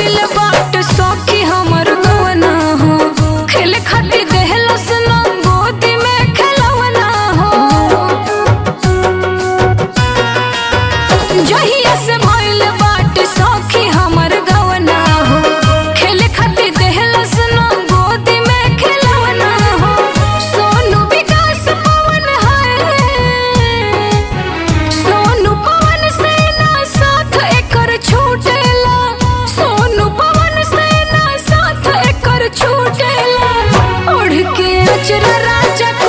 भइल बाट सखी हमर गवना हो, खेले खातिर देहलस ना गोदी में खेलवना हो। जहिया से भइल बाट सखी हमर गवना हो, खेले खातिर देहलस ना गोदी में खेलवना हो। सोनू विकास पवन है, सोनू पवन से ना साथ एकर छूटेला, सोनू पवन से ना साथ एकर छूटेला। ओढ़ के अचरा राजा